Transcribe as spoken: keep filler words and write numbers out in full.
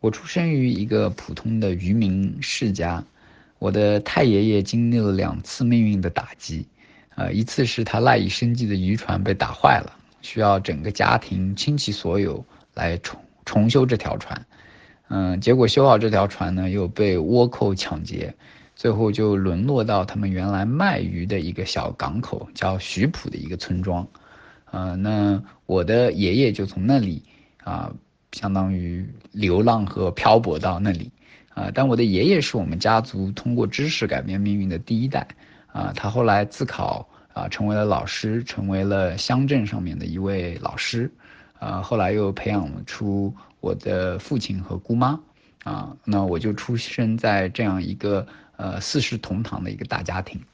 我出生于一个普通的渔民世家，我的太爷爷经历了两次命运的打击，呃，一次是他赖以生计的渔船被打坏了，需要整个家庭倾其所有来重重修这条船，嗯、呃，结果修好这条船呢，又被倭寇抢劫，最后就沦落到他们原来卖鱼的一个小港口，叫徐浦的一个村庄。呃，那我的爷爷就从那里啊、呃相当于流浪和漂泊到那里啊、呃但我的爷爷是我们家族通过知识改变命运的第一代啊、呃他后来自考啊、呃成为了老师，成为了乡镇上面的一位老师，啊、后来又培养出我的父亲和姑妈啊、那我就出生在这样一个呃四世同堂的一个大家庭。